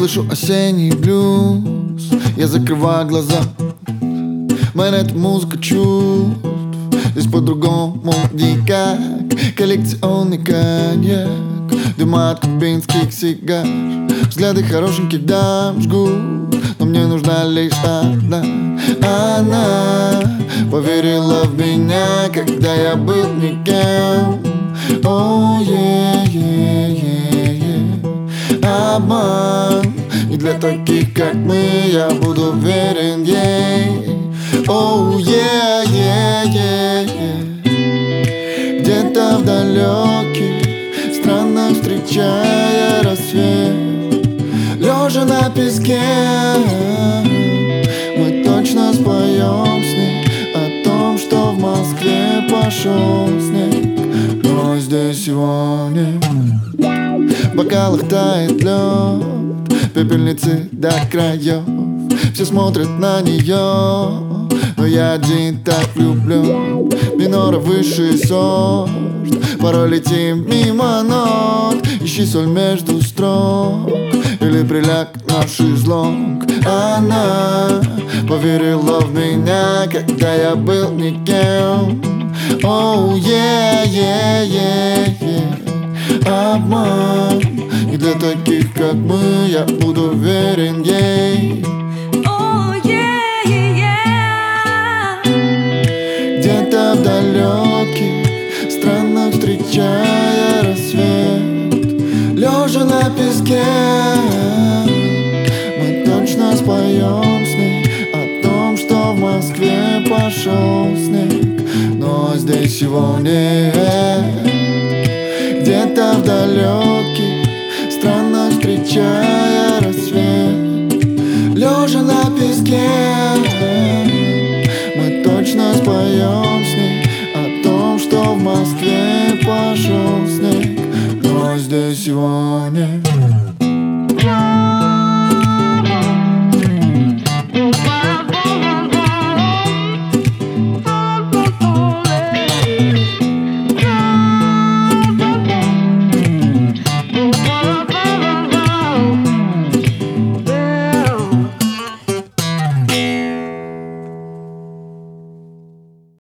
Слышу осенний блюз, я закрываю глаза. Моя эта музыка чувств, здесь по-другому никак. Коллекционный коньяк, дыма от кубинских сигар. Взгляды хорошеньких дам жгут, но мне нужна лишь одна. Она поверила в меня, когда я был никем. Oh, yeah, yeah, yeah, yeah. Обман, и для таких, как мы, я буду верен ей. Oh, yeah, yeah, yeah, yeah. Где-то в далеких странах встречая рассвет, лежа на песке, мы точно споем с ней о том, что в Москве пошел снег. Но здесь сегодня в бокалах тает лед, пепельницы до краев. Все смотрят на нее, но я один так влюблен. Минора высший сорт, порой летим мимо нот. Ищи соль между строк или приляг на шезлонг. Она поверила в меня, когда я был никем. Oh, yeah, yeah, yeah, yeah. Обман, и для таких, как мы, я буду верен ей. Oh, yeah, yeah. Где-то в далеких странах встречая рассвет, лежа на песке, мы точно споем с ней о том, что в Москве пошел снег. Но здесь его нет. Где-то в далеких странах встречая рассвет, лежа на песке, мы точно споем